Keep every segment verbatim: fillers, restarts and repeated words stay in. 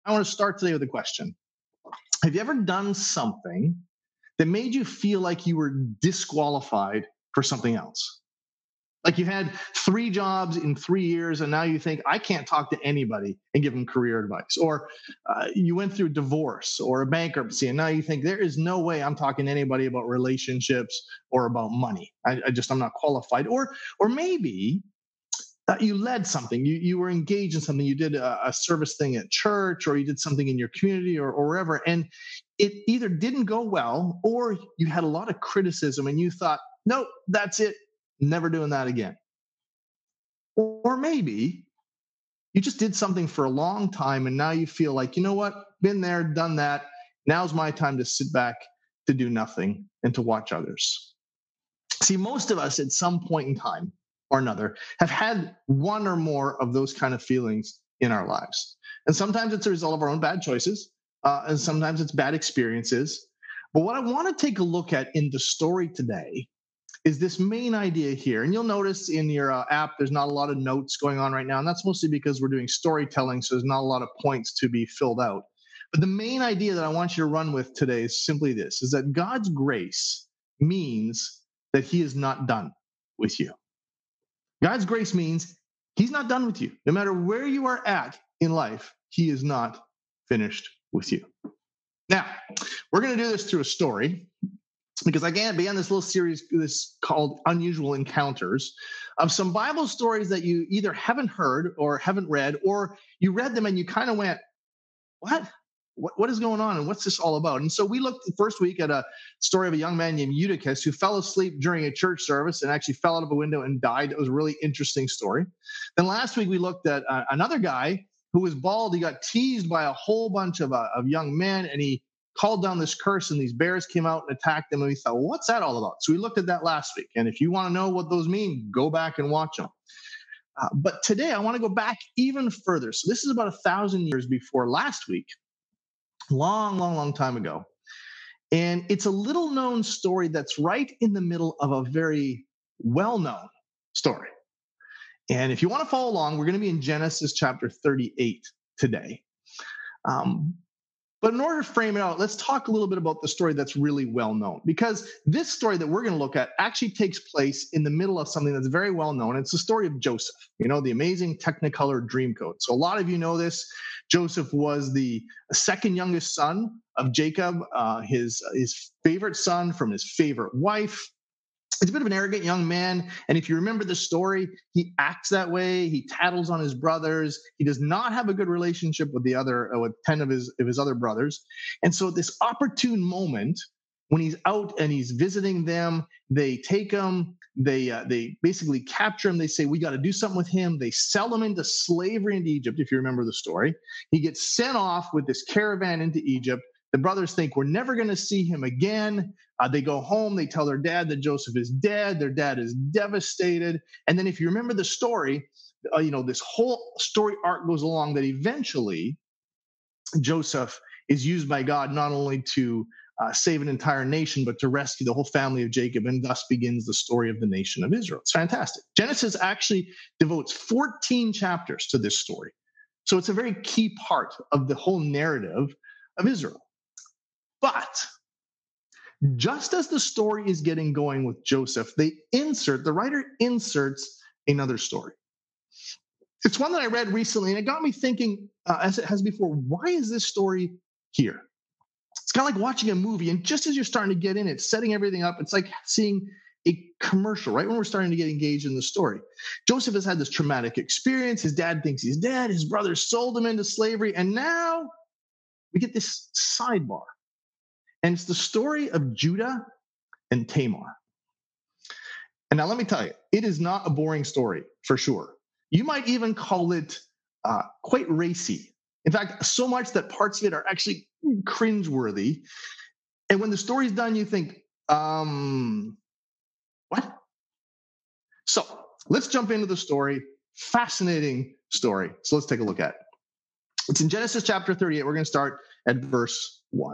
I want to start today with a question. Have you ever done something that made you feel like you were disqualified for something else? Like you had three jobs in three years, and now you think, I can't talk to anybody and give them career advice. Or uh, you went through divorce or a bankruptcy, and now you think, there is no way I'm talking to anybody about relationships or about money. I, I just, I'm not qualified. Or, or maybe uh, you led something, you, you were engaged in something, you did a, a service thing at church, or you did something in your community or, or wherever, and it either didn't go well, or you had a lot of criticism and you thought, nope, that's it, never doing that again. Or maybe you just did something for a long time and now you feel like, you know what, been there, done that. Now's my time to sit back, to do nothing, and to watch others. See, most of us at some point in time or another have had one or more of those kind of feelings in our lives. And sometimes it's a result of our own bad choices, uh, and sometimes it's bad experiences. But what I want to take a look at in the story today is this main idea here. And you'll notice in your uh, app, there's not a lot of notes going on right now. And that's mostly because we're doing storytelling, so there's not a lot of points to be filled out. But the main idea that I want you to run with today is simply this, is that God's grace means that he is not done with you. God's grace means he's not done with you. No matter where you are at in life, he is not finished with you. Now, we're going to do this through a story, because I began this little series this called Unusual Encounters of some Bible stories that you either haven't heard or haven't read, or you read them and you kind of went, what? what? What is going on and what's this all about? And so we looked the first week at a story of a young man named Eutychus who fell asleep during a church service and actually fell out of a window and died. It was a really interesting story. Then last week we looked at uh, another guy who was bald. He got teased by a whole bunch of, uh, of young men, and he called down this curse, and these bears came out and attacked them. And we thought, well, what's that all about? So we looked at that last week. And if you want to know what those mean, go back and watch them. Uh, but today I want to go back even further. So this is about a thousand years before last week, long, long, long time ago. And it's a little known story that's right in the middle of a very well-known story. And if you want to follow along, we're going to be in Genesis chapter thirty-eight today. Um, But in order to frame it out, let's talk a little bit about the story that's really well known, because this story that we're going to look at actually takes place in the middle of something that's very well known. It's the story of Joseph, you know, the amazing Technicolor Dreamcoat. So a lot of you know this. Joseph was the second youngest son of Jacob, uh, his, his favorite son from his favorite wife. He's a bit of an arrogant young man. And if you remember the story, he acts that way. He tattles on his brothers. He does not have a good relationship with the other, uh, with ten of his, of his other brothers. And so this opportune moment when he's out and he's visiting them, they take him, they, uh, they basically capture him. They say, we got to do something with him. They sell him into slavery into Egypt. If you remember the story, he gets sent off with this caravan into Egypt. The brothers think we're never going to see him again. Uh, they go home. They tell their dad that Joseph is dead. Their dad is devastated. And then if you remember the story, uh, you know, this whole story arc goes along that eventually Joseph is used by God not only to uh, save an entire nation, but to rescue the whole family of Jacob. And thus begins the story of the nation of Israel. It's fantastic. Genesis actually devotes fourteen chapters to this story. So it's a very key part of the whole narrative of Israel. But just as the story is getting going with Joseph, they insert, the writer inserts another story. It's one that I read recently, and it got me thinking, uh, as it has before, why is this story here? It's kind of like watching a movie, and just as you're starting to get in it, setting everything up, it's like seeing a commercial, right when we're starting to get engaged in the story. Joseph has had this traumatic experience. His dad thinks he's dead. His brothers sold him into slavery, and now we get this sidebar. And it's the story of Judah and Tamar. And now let me tell you, it is not a boring story, for sure. You might even call it uh, quite racy. In fact, so much that parts of it are actually cringeworthy. And when the story's done, you think, um, what? So let's jump into the story. Fascinating story. So let's take a look at it. It's in Genesis chapter thirty-eight. We're going to start at verse one.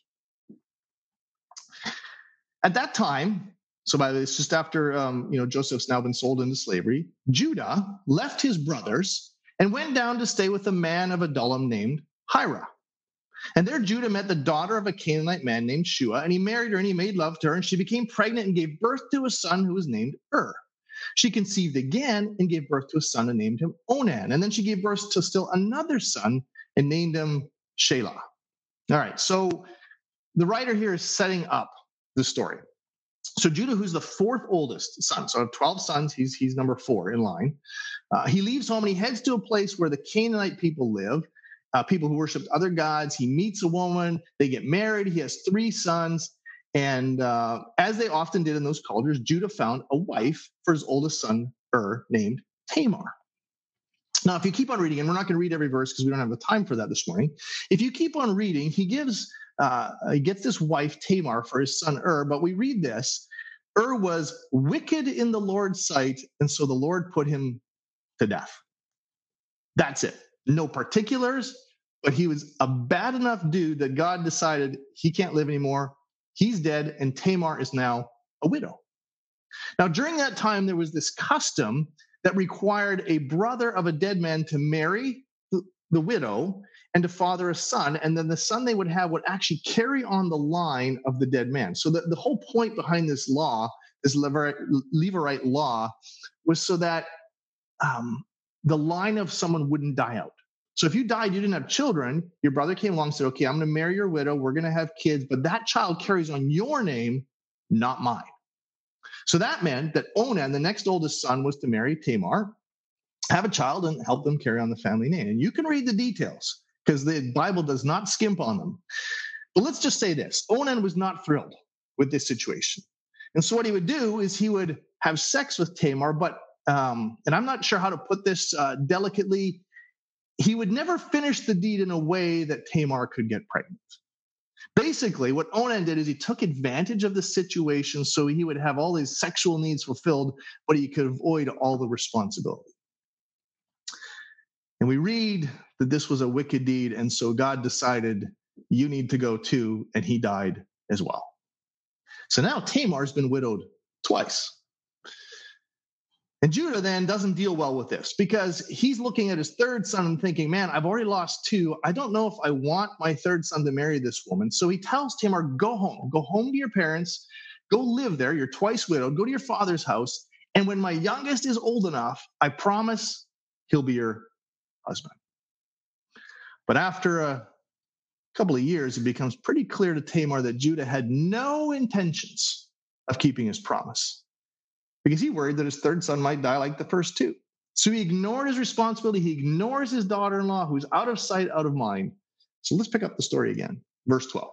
At that time, so by the way, it's just after um, you know Joseph's now been sold into slavery, Judah left his brothers and went down to stay with a man of Adullam named Hira. And there Judah met the daughter of a Canaanite man named Shua, and he married her and he made love to her, and she became pregnant and gave birth to a son who was named Ur. She conceived again and gave birth to a son and named him Onan. And then she gave birth to still another son and named him Shelah. All right, so the writer here is setting up the story. So Judah, who's the fourth oldest son, so of twelve sons, he's, he's number four in line. Uh, he leaves home and he heads to a place where the Canaanite people live, uh, people who worshiped other gods. He meets a woman, they get married, he has three sons. And uh, as they often did in those cultures, Judah found a wife for his oldest son, Ur, named Tamar. Now, if you keep on reading, and we're not going to read every verse because we don't have the time for that this morning. If you keep on reading, he gives, uh, he gets this wife, Tamar, for his son, Ur. But we read this, Ur was wicked in the Lord's sight, and so the Lord put him to death. That's it. No particulars, but he was a bad enough dude that God decided he can't live anymore. He's dead, and Tamar is now a widow. Now, during that time, there was this custom that required a brother of a dead man to marry the, the widow and to father a son, and then the son they would have would actually carry on the line of the dead man. So the, the whole point behind this law, this Levirate, Levirate law, was so that um, the line of someone wouldn't die out. So if you died, you didn't have children, your brother came along and said, okay, I'm going to marry your widow, we're going to have kids, but that child carries on your name, not mine. So that meant that Onan, the next oldest son, was to marry Tamar, have a child, and help them carry on the family name. And you can read the details because the Bible does not skimp on them. But let's just say this. Onan was not thrilled with this situation. And so what he would do is he would have sex with Tamar, but, um, and I'm not sure how to put this uh, delicately, he would never finish the deed in a way that Tamar could get pregnant. Basically, what Onan did is he took advantage of the situation so he would have all his sexual needs fulfilled, but he could avoid all the responsibility. And we read that this was a wicked deed, and so God decided, you need to go too, and he died as well. So now Tamar's been widowed twice. And Judah then doesn't deal well with this because he's looking at his third son and thinking, man, I've already lost two. I don't know if I want my third son to marry this woman. So he tells Tamar, go home, go home to your parents, go live there. You're twice widowed, go to your father's house. And when my youngest is old enough, I promise he'll be your husband. But after a couple of years, it becomes pretty clear to Tamar that Judah had no intentions of keeping his promise, because he worried that his third son might die like the first two. So he ignored his responsibility. He ignores his daughter-in-law, who's out of sight, out of mind. So let's pick up the story again. Verse twelve.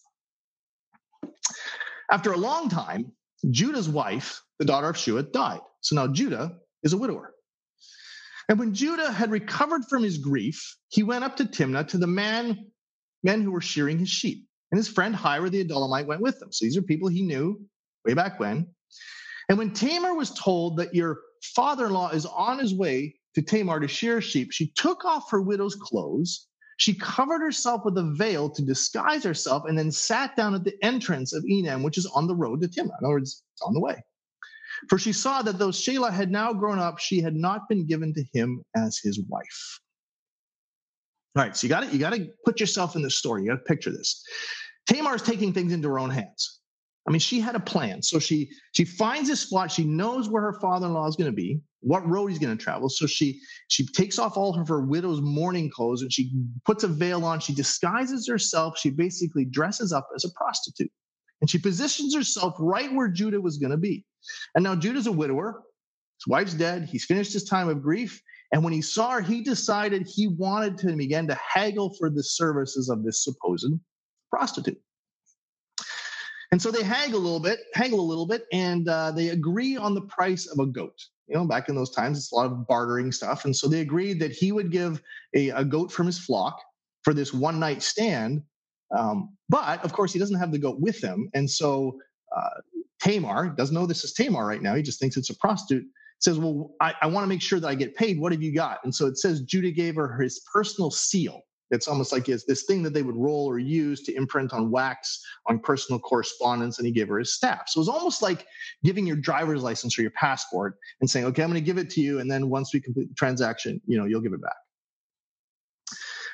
After a long time, Judah's wife, the daughter of Shua, died. So now Judah is a widower. And when Judah had recovered from his grief, he went up to Timnah to the man, men who were shearing his sheep. And his friend Hira the Adullamite went with them. So these are people he knew way back when. And when Tamar was told that your father-in-law is on his way to Tamar to shear sheep, she took off her widow's clothes. She covered herself with a veil to disguise herself and then sat down at the entrance of Enem, which is on the road to Timnah. In other words, it's on the way. For she saw that though Shelah had now grown up, she had not been given to him as his wife. All right, so you got to you got to put yourself in this story. You got to picture this. Tamar's taking things into her own hands. I mean, she had a plan. So she she finds a spot. She knows where her father-in-law is going to be, what road he's going to travel. So she she takes off all of her widow's mourning clothes and she puts a veil on. She disguises herself. She basically dresses up as a prostitute. And she positions herself right where Judah was going to be. And now Judah's a widower. His wife's dead. He's finished his time of grief. And when he saw her, he decided he wanted to begin to haggle for the services of this supposed prostitute. And so they haggle a little bit, haggle a little bit, and uh, they agree on the price of a goat. You know, back in those times, it's a lot of bartering stuff. And so they agreed that he would give a, a goat from his flock for this one night stand. Um, but of course, he doesn't have the goat with him. And so uh, Tamar doesn't know this is Tamar right now. He just thinks it's a prostitute. Says, well, I, I want to make sure that I get paid. What have you got? And so it says Judah gave her his personal seal. It's almost like it's this thing that they would roll or use to imprint on wax on personal correspondence, and he gave her his staff. So it was almost like giving your driver's license or your passport and saying, okay, I'm going to give it to you, and then once we complete the transaction, you know, you'll give it back.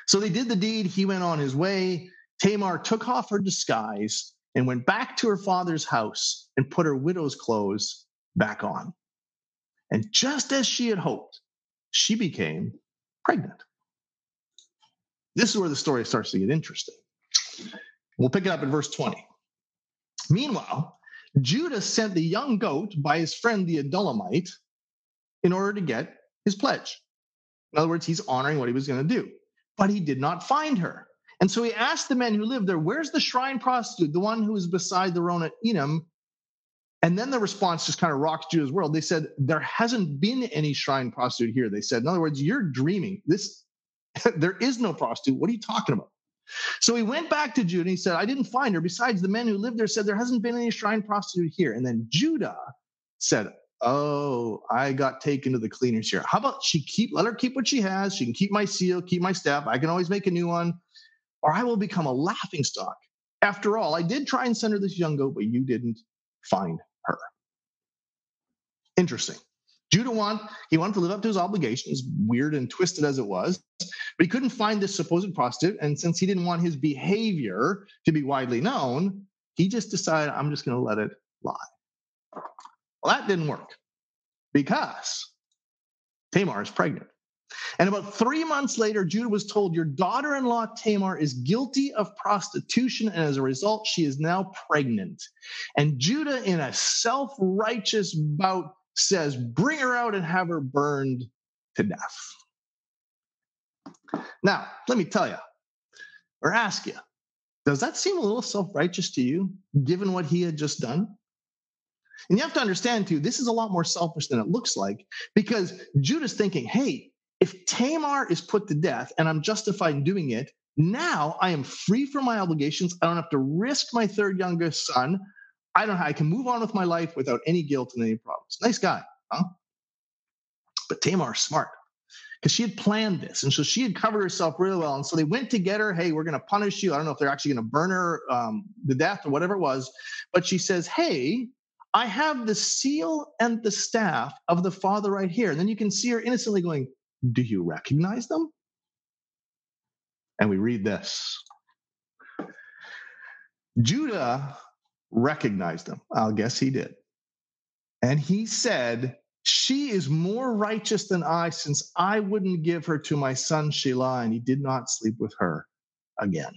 So they did the deed. He went on his way. Tamar took off her disguise and went back to her father's house and put her widow's clothes back on. And just as she had hoped, she became pregnant. This is where the story starts to get interesting. We'll pick it up in verse twenty. Meanwhile, Judah sent the young goat by his friend the Adullamite in order to get his pledge. In other words, he's honoring what he was going to do. But he did not find her. And so he asked the men who lived there, where's the shrine prostitute, the one who was beside the Ron at Enom? And then the response just kind of rocks Judah's world. They said, there hasn't been any shrine prostitute here. They said, in other words, you're dreaming. This, there is no prostitute. What are you talking about? So he went back to Judah and he said, I didn't find her. Besides, the men who lived there said, there hasn't been any shrine prostitute here. And then Judah said, oh, I got taken to the cleaners here. How about she keep, let her keep what she has. She can keep my seal, keep my staff. I can always make a new one, or I will become a laughingstock. After all, I did try and send her this young goat, but you didn't find her. Interesting. Judah want, he wanted to live up to his obligations, weird and twisted as it was, but he couldn't find this supposed prostitute. And since he didn't want his behavior to be widely known, he just decided, I'm just going to let it lie. Well, that didn't work because Tamar is pregnant. And about three months later, Judah was told, your daughter-in-law Tamar is guilty of prostitution, and as a result, she is now pregnant. And Judah, in a self-righteous bout, says, bring her out and have her burned to death. Now, let me tell you, or ask you, does that seem a little self-righteous to you, given what he had just done? And you have to understand, too, this is a lot more selfish than it looks like, because Judah's thinking, hey, if Tamar is put to death and I'm justified in doing it, now I am free from my obligations. I don't have to risk my third youngest son. I don't. I can move on with my life without any guilt and any problems. Nice guy, huh? But Tamar's smart because she had planned this. And so she had covered herself really well. And so they went to get her. Hey, we're going to punish you. I don't know if they're actually going to burn her um, to death or whatever it was. But she says, hey, I have the seal and the staff of the father right here. And then you can see her innocently going, do you recognize them? And we read this. Judah recognized them. I'll guess he did. And he said, she is more righteous than I, since I wouldn't give her to my son Shelah, and he did not sleep with her again.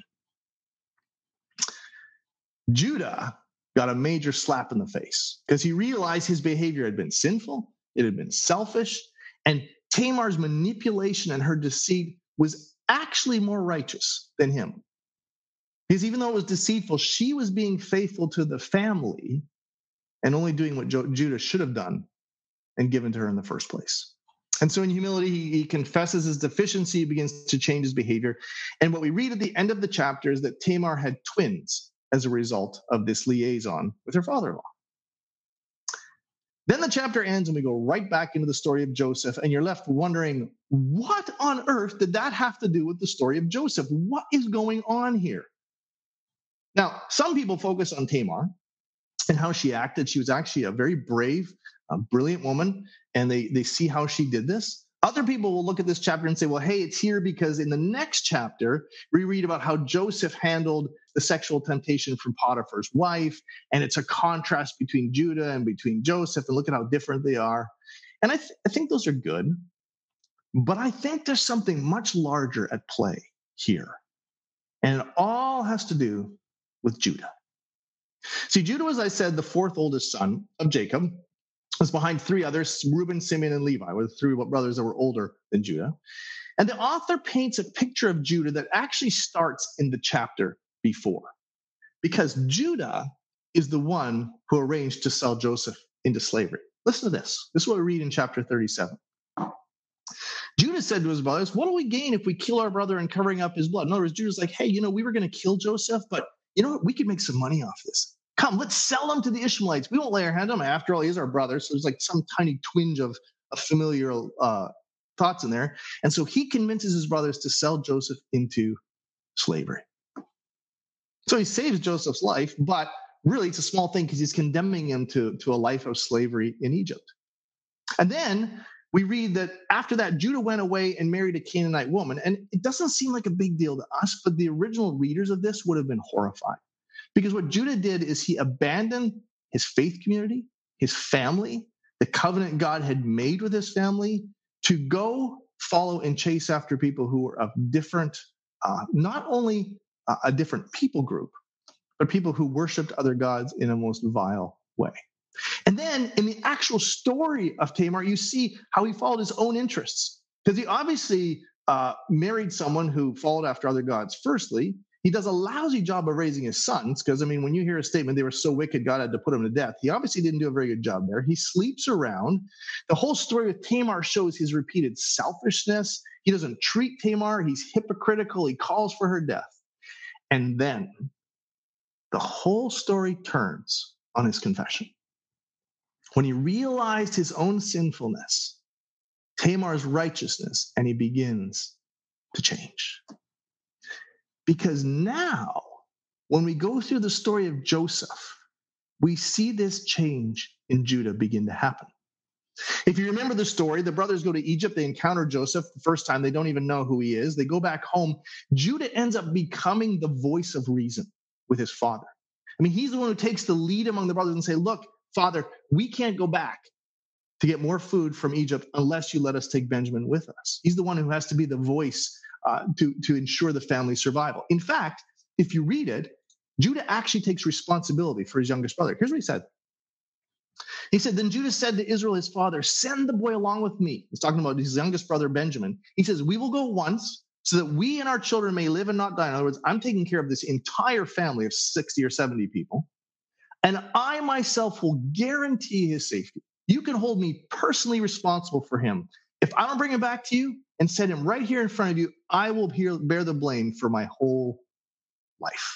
Judah got a major slap in the face because he realized his behavior had been sinful, it had been selfish, and Tamar's manipulation and her deceit was actually more righteous than him. Because even though it was deceitful, she was being faithful to the family and only doing what Jo- Judah should have done and given to her in the first place. And so in humility, he, he confesses his deficiency, he begins to change his behavior. And what we read at the end of the chapter is that Tamar had twins as a result of this liaison with her father-in-law. Then the chapter ends and we go right back into the story of Joseph, and you're left wondering, what on earth did that have to do with the story of Joseph? What is going on here? Now, some people focus on Tamar and how she acted. She was actually a very brave, a brilliant woman, and they, they see how she did this. Other people will look at this chapter and say, well, hey, it's here because in the next chapter, we read about how Joseph handled the sexual temptation from Potiphar's wife, and it's a contrast between Judah and between Joseph, and look at how different they are. And I, th- I think those are good, but I think there's something much larger at play here, and it all has to do with Judah. See, Judah, as I said, the fourth oldest son of Jacob, was behind three others, Reuben, Simeon, and Levi, were the three brothers that were older than Judah. And the author paints a picture of Judah that actually starts in the chapter before, because Judah is the one who arranged to sell Joseph into slavery. Listen to this. This is what we read in chapter thirty-seven. Judah said to his brothers, what do we gain if we kill our brother in covering up his blood? In other words, Judah's like, hey, you know, we were going to kill Joseph, but you know what? We could make some money off this. Come, let's sell him to the Ishmaelites. We won't lay our hand on him. After all, he is our brother. So there's like some tiny twinge of, of familiar uh, thoughts in there. And so he convinces his brothers to sell Joseph into slavery. So he saves Joseph's life, but really it's a small thing because he's condemning him to, to a life of slavery in Egypt. And then We read that after that, Judah went away and married a Canaanite woman. And it doesn't seem like a big deal to us, but the original readers of this would have been horrified. Because what Judah did is he abandoned his faith community, his family, the covenant God had made with his family, to go follow and chase after people who were of different, uh, not only uh, a different people group, but people who worshiped other gods in a most vile way. And then in the actual story of Tamar, you see how he followed his own interests. Because he obviously uh, married someone who followed after other gods. Firstly, he does a lousy job of raising his sons, because, I mean, when you hear a statement, they were so wicked, God had to put them to death. He obviously didn't do a very good job there. He sleeps around. The whole story with Tamar shows his repeated selfishness. He doesn't treat Tamar. He's hypocritical. He calls for her death. And then the whole story turns on his confession. When he realized his own sinfulness, Tamar's righteousness, and he begins to change. Because now, when we go through the story of Joseph, we see this change in Judah begin to happen. If you remember the story, the brothers go to Egypt. They encounter Joseph the first time. They don't even know who he is. They go back home. Judah ends up becoming the voice of reason with his father. I mean, he's the one who takes the lead among the brothers and say, look, Father, we can't go back to get more food from Egypt unless you let us take Benjamin with us. He's the one who has to be the voice uh, to, to ensure the family's survival. In fact, if you read it, Judah actually takes responsibility for his youngest brother. Here's what he said. He said, then Judah said to Israel, his father, send the boy along with me. He's talking about his youngest brother, Benjamin. He says, we will go once so that we and our children may live and not die. In other words, I'm taking care of this entire family of sixty or seventy people, and I myself will guarantee his safety. You can hold me personally responsible for him. If I don't bring him back to you and set him right here in front of you, I will bear the blame for my whole life.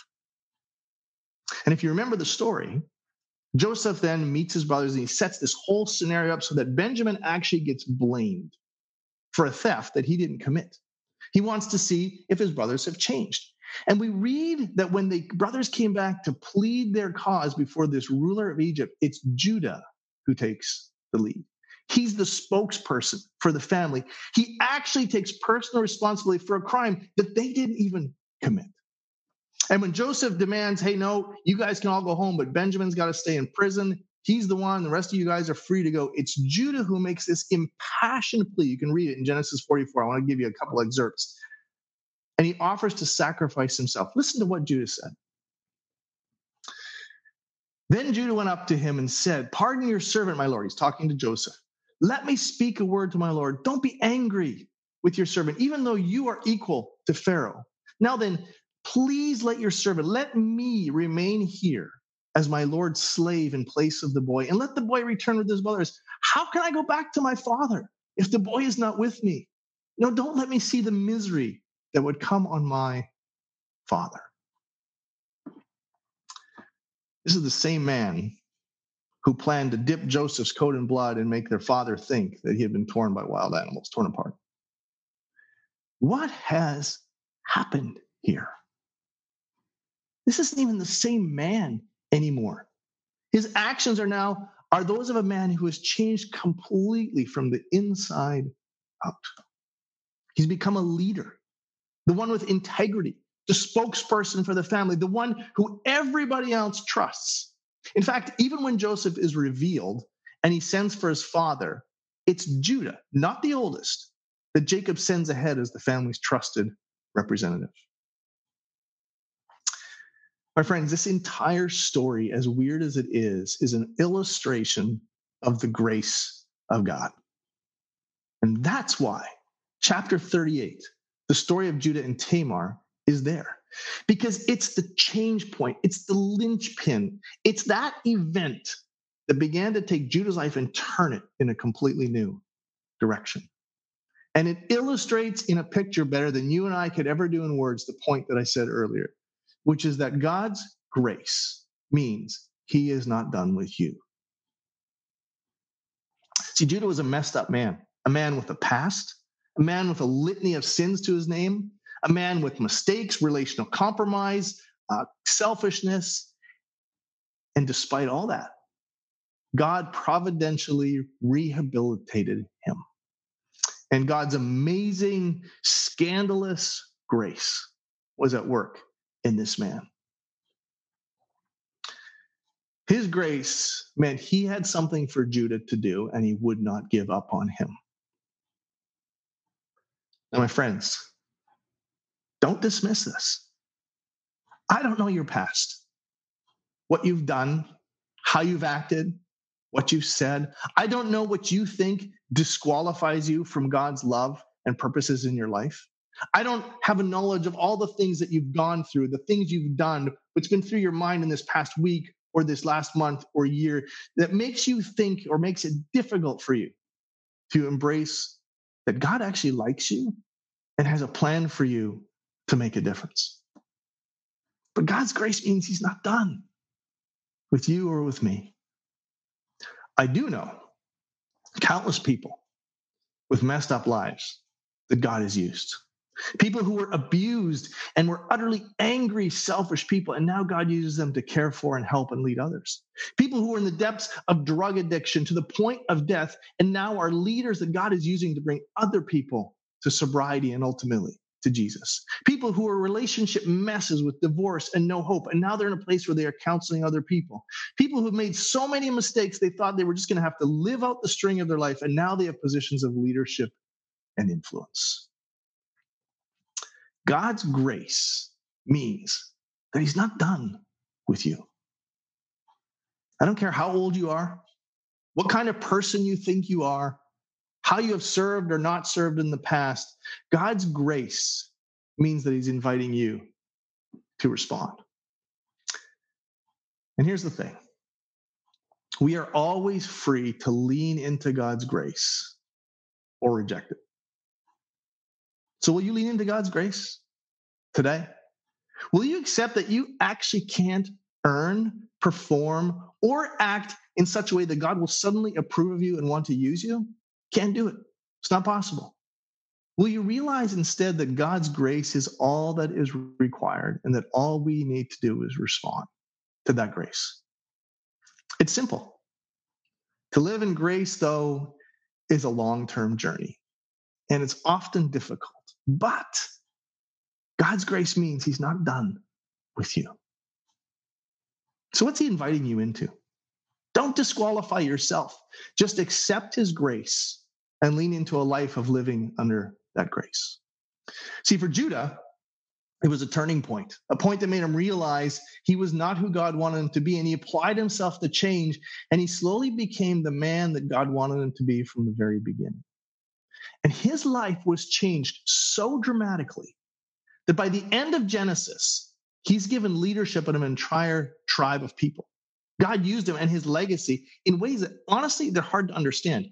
And if you remember the story, Joseph then meets his brothers and he sets this whole scenario up so that Benjamin actually gets blamed for a theft that he didn't commit. He wants to see if his brothers have changed. And we read that when the brothers came back to plead their cause before this ruler of Egypt, it's Judah who takes the lead. He's the spokesperson for the family. He actually takes personal responsibility for a crime that they didn't even commit. And when Joseph demands, hey, no, you guys can all go home, but Benjamin's got to stay in prison, he's the one, the rest of you guys are free to go. It's Judah who makes this impassioned plea. You can read it in Genesis forty-four. I want to give you a couple excerpts. And he offers to sacrifice himself. Listen to what Judah said. Then Judah went up to him and said, pardon your servant, my lord. He's talking to Joseph. Let me speak a word to my lord. Don't be angry with your servant, even though you are equal to Pharaoh. Now then, please let your servant, let me remain here as my lord's slave in place of the boy, and let the boy return with his brothers. How can I go back to my father if the boy is not with me? No, don't let me see the misery that would come on my father. This is the same man who planned to dip Joseph's coat in blood and make their father think that he had been torn by wild animals, torn apart. What has happened here? This isn't even the same man anymore. His actions are now are those of a man who has changed completely from the inside out. He's become a leader, the one with integrity, the spokesperson for the family, the one who everybody else trusts. In fact, even when Joseph is revealed and he sends for his father, it's Judah, not the oldest, that Jacob sends ahead as the family's trusted representative. My friends, this entire story, as weird as it is, is an illustration of the grace of God. And that's why chapter thirty-eight, the story of Judah and Tamar, is there. Because it's the change point. It's the linchpin. It's that event that began to take Judah's life and turn it in a completely new direction. And it illustrates in a picture better than you and I could ever do in words the point that I said earlier, which is that God's grace means he is not done with you. See, Judah was a messed up man, a man with a past, a man with a litany of sins to his name, a man with mistakes, relational compromise, uh, selfishness. And despite all that, God providentially rehabilitated him. And God's amazing, scandalous grace was at work in this man. His grace meant he had something for Judah to do, and he would not give up on him. Now, my friends, don't dismiss this. I don't know your past, what you've done, how you've acted, what you've said. I don't know what you think disqualifies you from God's love and purposes in your life. I don't have a knowledge of all the things that you've gone through, the things you've done, what's been through your mind in this past week or this last month or year that makes you think or makes it difficult for you to embrace that God actually likes you and has a plan for you to make a difference. But God's grace means he's not done with you or with me. I do know countless people with messed up lives that God has used. People who were abused and were utterly angry, selfish people, and now God uses them to care for and help and lead others. People who were in the depths of drug addiction to the point of death and now are leaders that God is using to bring other people to sobriety and ultimately to Jesus. People who are relationship messes with divorce and no hope, and now they're in a place where they are counseling other people. People who've made so many mistakes they thought they were just going to have to live out the string of their life, and now they have positions of leadership and influence. God's grace means that he's not done with you. I don't care how old you are, what kind of person you think you are, how you have served or not served in the past. God's grace means that he's inviting you to respond. And here's the thing. We are always free to lean into God's grace or reject it. So will you lean into God's grace today? Will you accept that you actually can't earn, perform, or act in such a way that God will suddenly approve of you and want to use you? Can't do it. It's not possible. Will you realize instead that God's grace is all that is required and that all we need to do is respond to that grace? It's simple. To live in grace, though, is a long-term journey, and it's often difficult. But God's grace means he's not done with you. So what's he inviting you into? Don't disqualify yourself. Just accept his grace and lean into a life of living under that grace. See, for Judah, it was a turning point, a point that made him realize he was not who God wanted him to be, and he applied himself to change, and he slowly became the man that God wanted him to be from the very beginning. And his life was changed so dramatically that by the end of Genesis, he's given leadership of an entire tribe of people. God used him and his legacy in ways that, honestly, they're hard to understand.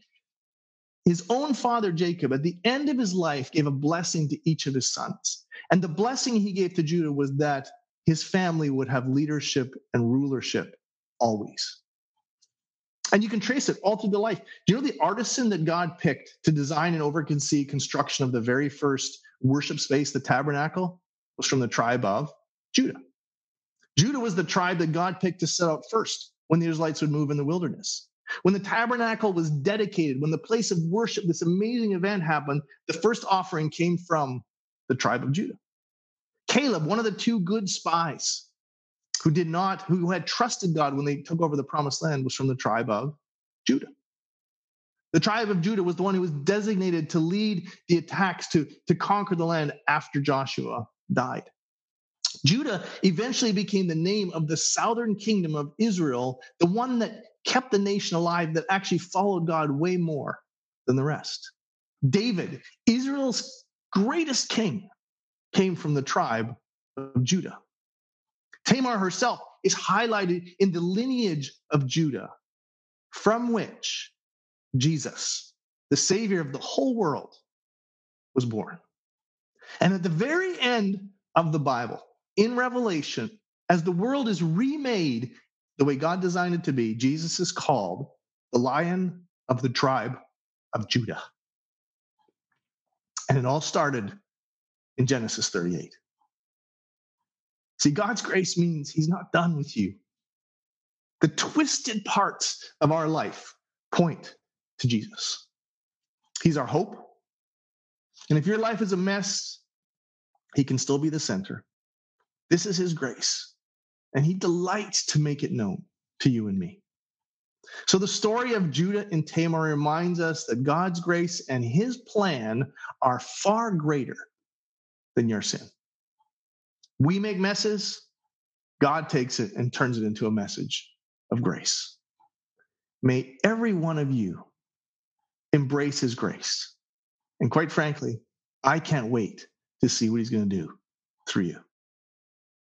His own father, Jacob, at the end of his life, gave a blessing to each of his sons. And the blessing he gave to Judah was that his family would have leadership and rulership always. And you can trace it all through the life. Do you know the artisan that God picked to design and oversee construction of the very first worship space, the tabernacle, was from the tribe of Judah. Judah was the tribe that God picked to set out first when the Israelites would move in the wilderness. When the tabernacle was dedicated, when the place of worship, this amazing event happened, the first offering came from the tribe of Judah. Caleb, one of the two good spies who did not, who had trusted God when they took over the promised land, was from the tribe of Judah. The tribe of Judah was the one who was designated to lead the attacks to, to conquer the land after Joshua died. Judah eventually became the name of the southern kingdom of Israel, the one that kept the nation alive, that actually followed God way more than the rest. David, Israel's greatest king, came from the tribe of Judah. Tamar herself is highlighted in the lineage of Judah, from which Jesus, the Savior of the whole world, was born. And at the very end of the Bible, in Revelation, as the world is remade the way God designed it to be, Jesus is called the Lion of the tribe of Judah. And it all started in Genesis thirty-eight. See, God's grace means he's not done with you. The twisted parts of our life point to Jesus. He's our hope. And if your life is a mess, he can still be the center. This is his grace, and he delights to make it known to you and me. So the story of Judah and Tamar reminds us that God's grace and his plan are far greater than your sin. We make messes. God takes it and turns it into a message of grace. May every one of you embrace his grace. And quite frankly, I can't wait to see what he's going to do through you.